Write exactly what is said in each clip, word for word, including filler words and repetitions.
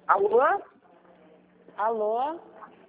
Alô? Alô?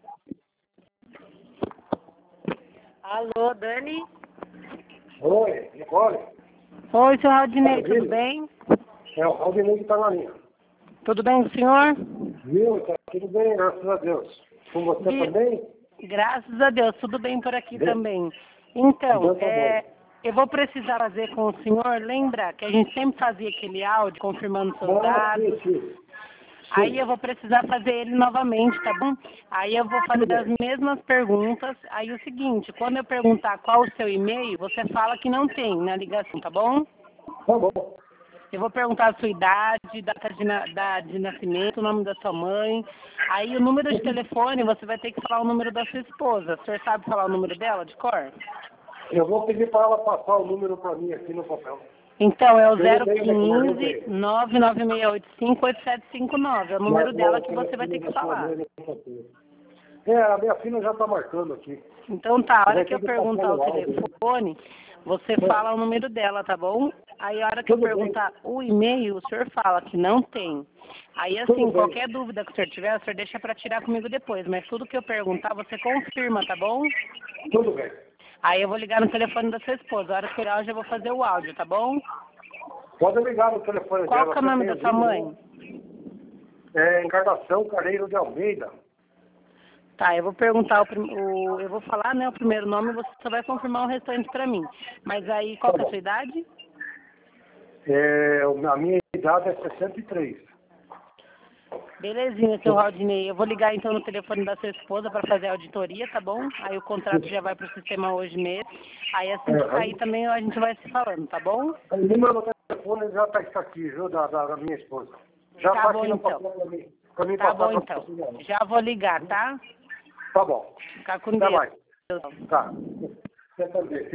Alô, Dani? Oi, Nicole. Oi, seu Rodinei, Tá tudo ouvindo? bem? É o Aldinei que está na linha. Tudo bem com o senhor? Viu? Tá tudo bem, graças a Deus. Com você Vi- também? Graças a Deus, tudo bem por aqui Bem. também. Então, Então tá é, bom. eu vou precisar fazer com o senhor, lembra que a gente sempre fazia aquele áudio confirmando seus Ah, sim, dados? sim. Aí eu Sim. vou precisar fazer ele novamente, tá bom? Aí eu vou Tudo fazer as bem. mesmas perguntas. Aí o seguinte, quando eu perguntar qual o seu e-mail, você fala que não tem na ligação, tá bom? Tá bom. Eu vou perguntar a sua idade, data de, na- da- de nascimento, o nome da sua mãe. Aí o número de telefone, você vai ter que falar o número da sua esposa. O senhor sabe falar o número dela de cor? Eu vou pedir para ela passar o número para mim aqui no papel. Então, é o Eu não tenho zero um documento cinco, aí. nove nove seis oito cinco, oito sete cinco nove. É o número Mas dela o que você vai ter telefone que da sua falar. mãe não tá aqui. É, a minha filha já está marcando aqui. Então tá, a Você hora vai que eu ter que passar perguntar o no áudio, né? telefone, você fala o número dela, tá bom? Aí a hora que eu Tudo bem. perguntar o e-mail, o senhor fala que não tem. Aí Tudo assim, bem. qualquer dúvida que o senhor tiver, o senhor deixa pra tirar comigo depois. Mas tudo que eu perguntar, você confirma, tá bom? Tudo bem. Aí eu vou ligar no telefone da sua esposa. A hora que eu eu já vou fazer o áudio, tá bom? Pode ligar no telefone Qual dela. que é o Você nome tem da o sua vídeo, mãe? né? É Encarnação Careiro de Almeida. Tá, eu vou perguntar o, prim- o eu vou falar, né, o primeiro nome e você só vai confirmar o restante pra mim. Mas aí, qual Tá que é a bom. sua idade? É, a minha idade é sessenta e três. Belezinha, seu Rodney. Eu vou ligar então no telefone da sua esposa para fazer a auditoria, tá bom? Aí o contrato já vai pro sistema hoje mesmo. Aí assim que sair É, também a gente vai se falando, tá bom? o número do telefone já está aqui, viu, da, da, da minha esposa. Já Tá está bom aqui no então. papel para mim, para mim Tá passar bom para então. você. Já vou ligar, tá? Tá bom. Ficar com Até Deus. mais. Tá. Você também.